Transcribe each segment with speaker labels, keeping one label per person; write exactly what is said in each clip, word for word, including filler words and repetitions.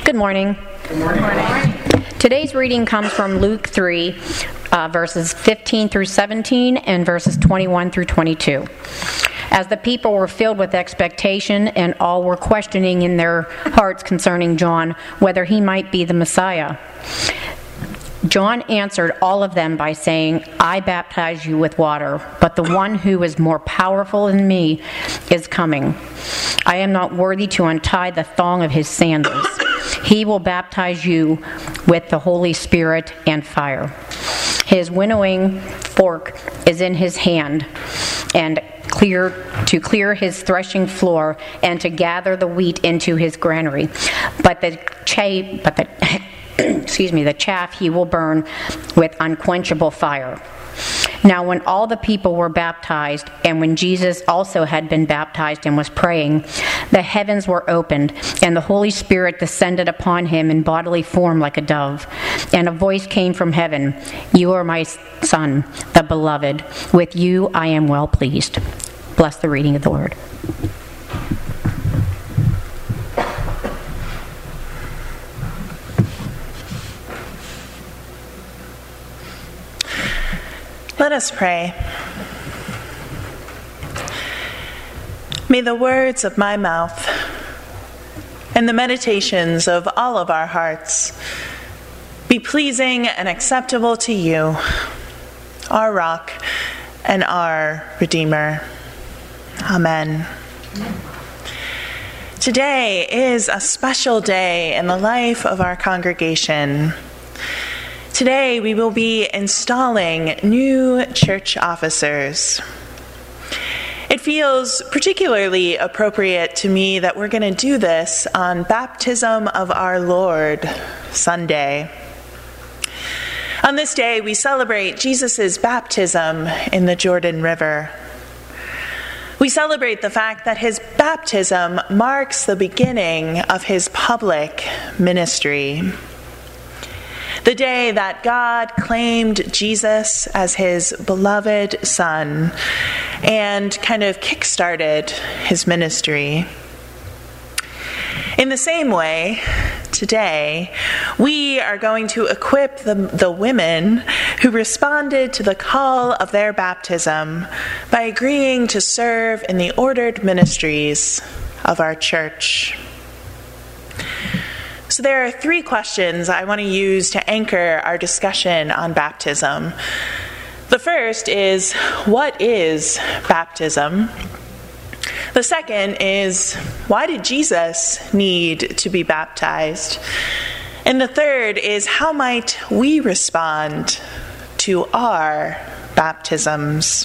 Speaker 1: Good morning.
Speaker 2: Good morning. Good morning.
Speaker 1: Today's reading comes from Luke three, uh, verses fifteen through seventeen and verses twenty-one through twenty-two. As the people were filled with expectation and all were questioning in their hearts concerning John whether he might be the Messiah, John answered all of them by saying, I baptize you with water, but the one who is more powerful than me is coming. I am not worthy to untie the thong of his sandals. He will baptize you with the Holy Spirit and fire. His winnowing fork is in his hand, and clear to clear his threshing floor and to gather the wheat into his granary. But the cha- but the excuse me, the chaff he will burn with unquenchable fire. Now when all the people were baptized, and when Jesus also had been baptized and was praying, the heavens were opened, and the Holy Spirit descended upon him in bodily form like a dove. And a voice came from heaven, You are my Son, the beloved. With you I am well pleased. Bless the reading of the word.
Speaker 2: Let us pray. May the words of my mouth and the meditations of all of our hearts be pleasing and acceptable to you, our rock and our Redeemer. Amen. Today is a special day in the life of our congregation. Today we will be installing new church officers. It feels particularly appropriate to me that we're going to do this on Baptism of Our Lord Sunday. On this day, we celebrate Jesus' baptism in the Jordan River. We celebrate the fact that his baptism marks the beginning of his public ministry. The day that God claimed Jesus as his beloved Son and kind of kick-started his ministry. In the same way, today, we are going to equip the, the women who responded to the call of their baptism by agreeing to serve in the ordered ministries of our church. So there are three questions I want to use to anchor our discussion on baptism. The first is, what is baptism? The second is, why did Jesus need to be baptized? And the third is, how might we respond to our baptisms?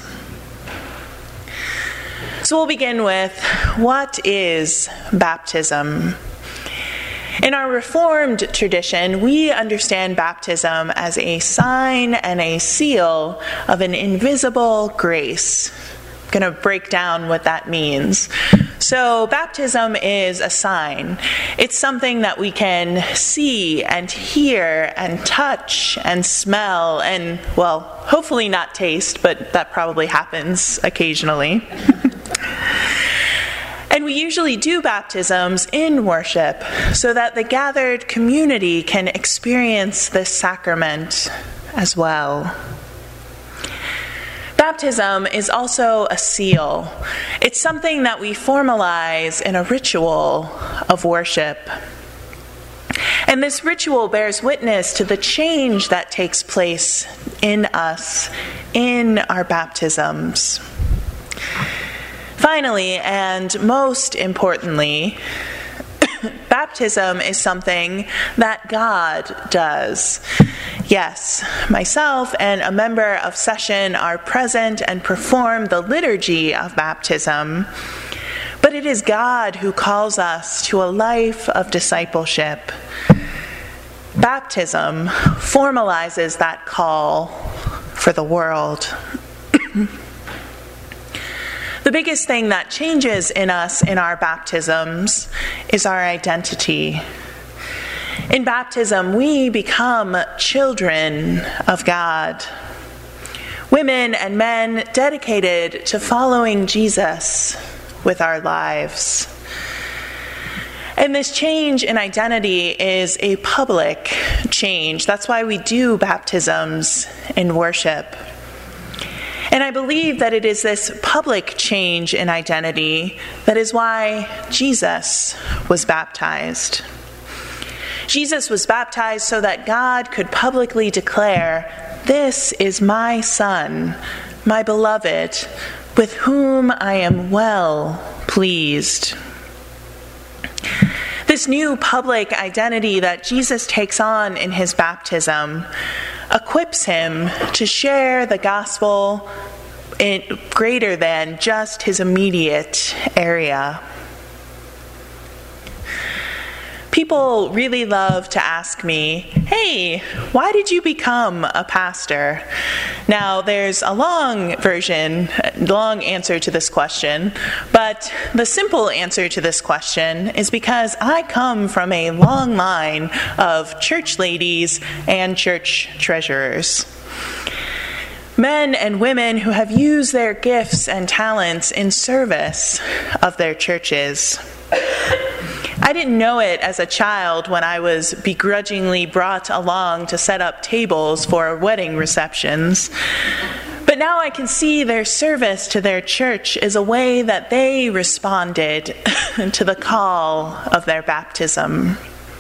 Speaker 2: So we'll begin with, what is baptism? In our Reformed tradition, we understand baptism as a sign and a seal of an invisible grace. I'm going to break down what that means. So baptism is a sign. It's something that we can see and hear and touch and smell and, well, hopefully not taste, but that probably happens occasionally. And we usually do baptisms in worship so that the gathered community can experience this sacrament as well. Baptism is also a seal. It's something that we formalize in a ritual of worship. And this ritual bears witness to the change that takes place in us in our baptisms. Finally, and most importantly, baptism is something that God does. Yes, myself and a member of session are present and perform the liturgy of baptism, but it is God who calls us to a life of discipleship. Baptism formalizes that call for the world. The biggest thing that changes in us in our baptisms is our identity. In baptism, we become children of God. Women and men dedicated to following Jesus with our lives. And this change in identity is a public change. That's why we do baptisms in worship. And I believe that it is this public change in identity that is why Jesus was baptized. Jesus was baptized so that God could publicly declare, "This is my Son, my beloved, with whom I am well pleased." This new public identity that Jesus takes on in his baptism equips him to share the gospel in greater than just his immediate area. People really love to ask me, "Hey, why did you become a pastor?" Now, there's a long version, long answer to this question, but the simple answer to this question is because I come from a long line of church ladies and church treasurers. Men and women who have used their gifts and talents in service of their churches. I didn't know it as a child when I was begrudgingly brought along to set up tables for wedding receptions. But now I can see their service to their church is a way that they responded to the call of their baptism.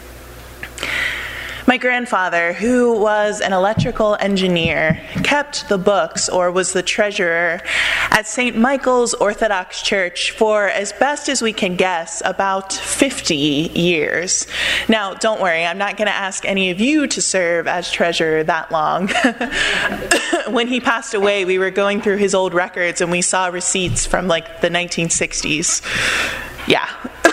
Speaker 2: My grandfather, who was an electrical engineer, kept the books, or was the treasurer, at Saint Michael's Orthodox Church for, as best as we can guess, about fifty years. Now, don't worry, I'm not going to ask any of you to serve as treasurer that long. When he passed away, we were going through his old records and we saw receipts from like the nineteen sixties. Yeah.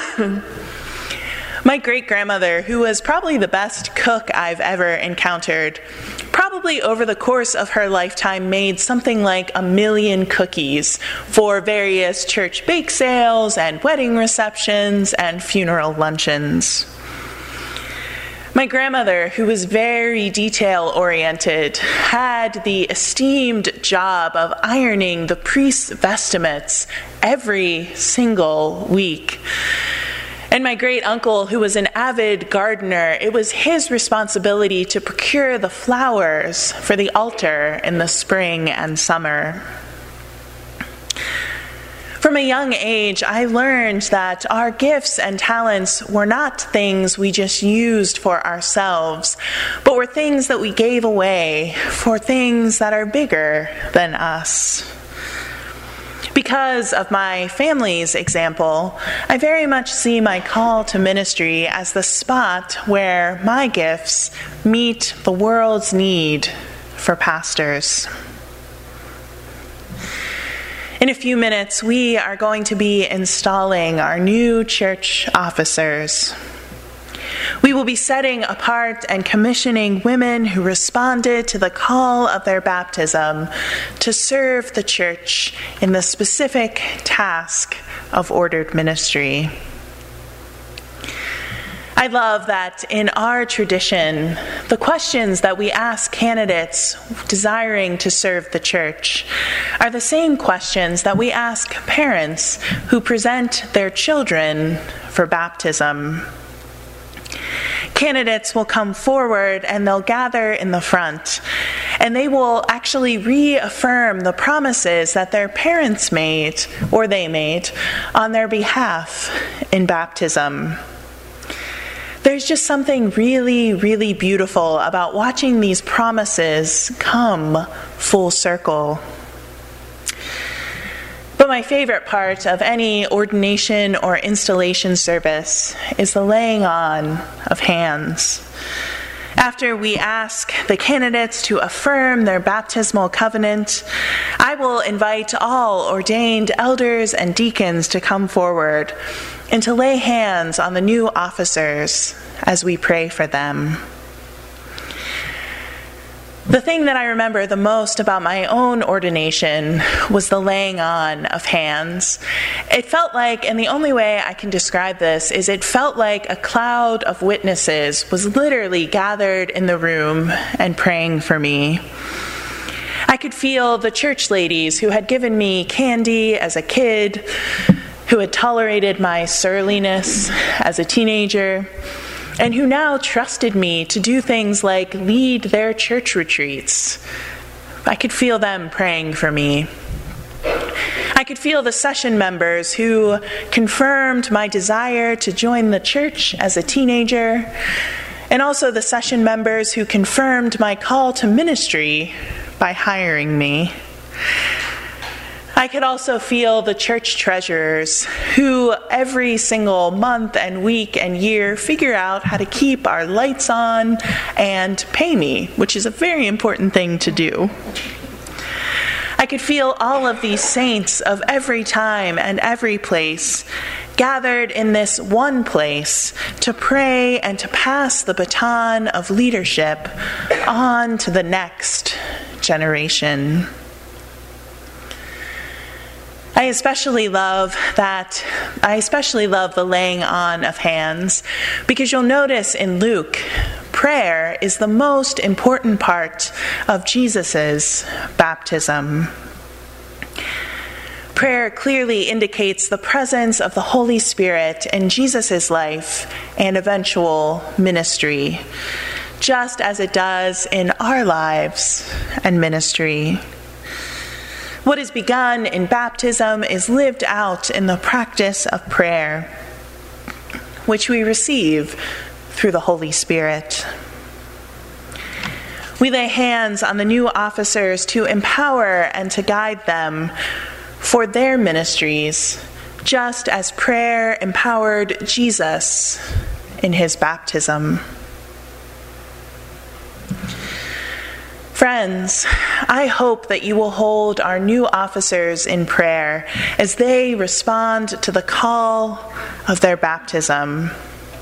Speaker 2: My great-grandmother, who was probably the best cook I've ever encountered, probably over the course of her lifetime made something like a million cookies for various church bake sales and wedding receptions and funeral luncheons. My grandmother, who was very detail-oriented, had the esteemed job of ironing the priest's vestments every single week. And my great-uncle, who was an avid gardener, it was his responsibility to procure the flowers for the altar in the spring and summer. From a young age, I learned that our gifts and talents were not things we just used for ourselves, but were things that we gave away for things that are bigger than us. Because of my family's example, I very much see my call to ministry as the spot where my gifts meet the world's need for pastors. In a few minutes, we are going to be installing our new church officers. We will be setting apart and commissioning women who responded to the call of their baptism to serve the church in the specific task of ordered ministry. I love that in our tradition, the questions that we ask candidates desiring to serve the church are the same questions that we ask parents who present their children for baptism. Candidates will come forward and they'll gather in the front, and they will actually reaffirm the promises that their parents made, or they made, on their behalf in baptism. There's just something really, really beautiful about watching these promises come full circle. But my favorite part of any ordination or installation service is the laying on of hands. After we ask the candidates to affirm their baptismal covenant, I will invite all ordained elders and deacons to come forward and to lay hands on the new officers as we pray for them. The thing that I remember the most about my own ordination was the laying on of hands. It felt like, and the only way I can describe this is it felt like a cloud of witnesses was literally gathered in the room and praying for me. I could feel the church ladies who had given me candy as a kid, who had tolerated my surliness as a teenager, and who now trusted me to do things like lead their church retreats. I could feel them praying for me. I could feel the session members who confirmed my desire to join the church as a teenager, and also the session members who confirmed my call to ministry by hiring me. I could also feel the church treasurers who every single month and week and year figure out how to keep our lights on and pay me, which is a very important thing to do. I could feel all of these saints of every time and every place gathered in this one place to pray and to pass the baton of leadership on to the next generation. I especially love that, I especially love the laying on of hands, because you'll notice in Luke, prayer is the most important part of Jesus' baptism. Prayer clearly indicates the presence of the Holy Spirit in Jesus' life and eventual ministry, just as it does in our lives and ministry. What is begun in baptism is lived out in the practice of prayer, which we receive through the Holy Spirit. We lay hands on the new officers to empower and to guide them for their ministries, just as prayer empowered Jesus in his baptism. Friends, I hope that you will hold our new officers in prayer as they respond to the call of their baptism.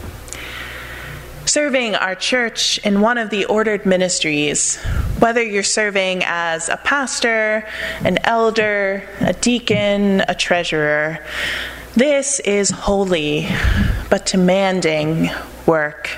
Speaker 2: Serving our church in one of the ordered ministries, whether you're serving as a pastor, an elder, a deacon, a treasurer, this is holy but demanding work.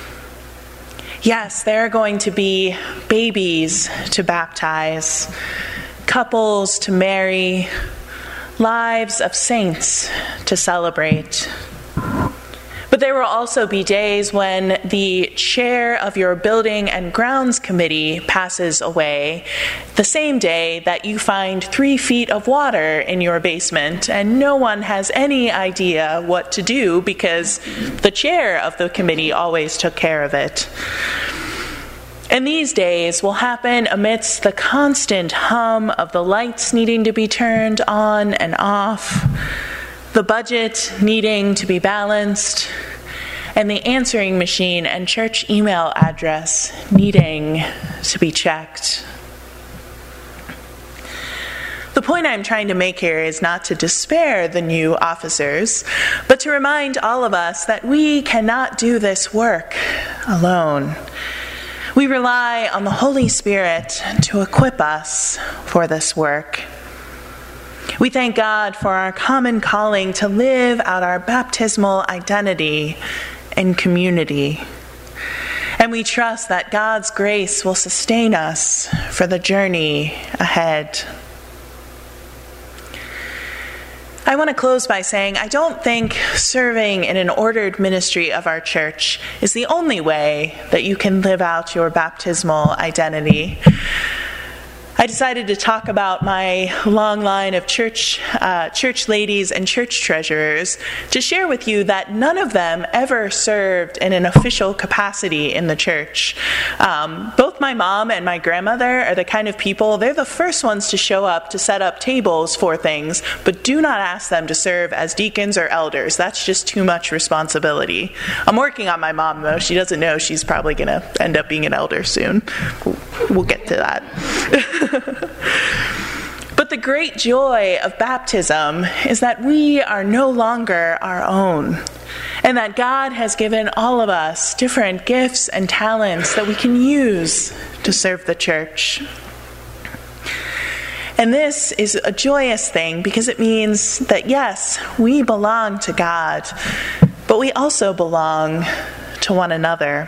Speaker 2: Yes, there are going to be babies to baptize, couples to marry, lives of saints to celebrate. But there will also be days when the chair of your building and grounds committee passes away, the same day that you find three feet of water in your basement and no one has any idea what to do because the chair of the committee always took care of it. And these days will happen amidst the constant hum of the lights needing to be turned on and off, the budget needing to be balanced, and the answering machine and church email address needing to be checked. The point I'm trying to make here is not to despair the new officers, but to remind all of us that we cannot do this work alone. We rely on the Holy Spirit to equip us for this work. We thank God for our common calling to live out our baptismal identity in community. And we trust that God's grace will sustain us for the journey ahead. I want to close by saying I don't think serving in an ordered ministry of our church is the only way that you can live out your baptismal identity. I decided to talk about my long line of church uh, church ladies and church treasurers to share with you that none of them ever served in an official capacity in the church. Um, both my mom and my grandmother are the kind of people, they're the first ones to show up to set up tables for things, but do not ask them to serve as deacons or elders. That's just too much responsibility. I'm working on my mom, though. She doesn't know she's probably going to end up being an elder soon. We'll, we'll get to that. But the great joy of baptism is that we are no longer our own, and that God has given all of us different gifts and talents that we can use to serve the church. And this is a joyous thing because it means that, yes, we belong to God, but we also belong to one another.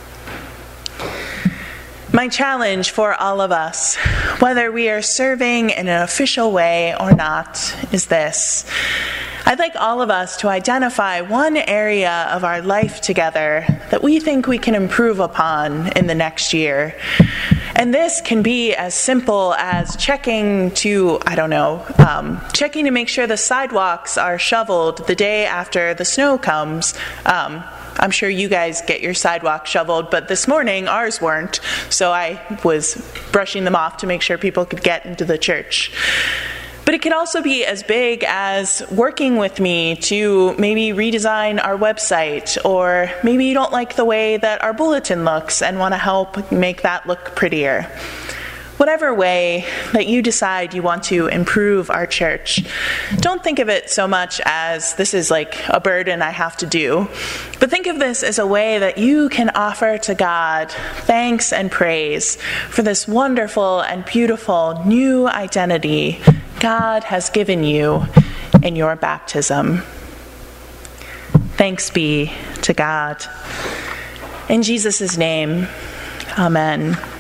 Speaker 2: My challenge for all of us, whether we are serving in an official way or not, is this. I'd like all of us to identify one area of our life together that we think we can improve upon in the next year. And this can be as simple as checking to, I don't know, um, checking to make sure the sidewalks are shoveled the day after the snow comes. Um, I'm sure you guys get your sidewalk shoveled, but this morning ours weren't, so I was brushing them off to make sure people could get into the church. But it could also be as big as working with me to maybe redesign our website, or maybe you don't like the way that our bulletin looks and want to help make that look prettier. Whatever way that you decide you want to improve our church, don't think of it so much as this is like a burden I have to do, but think of this as a way that you can offer to God thanks and praise for this wonderful and beautiful new identity God has given you in your baptism. Thanks be to God. In Jesus' name, amen.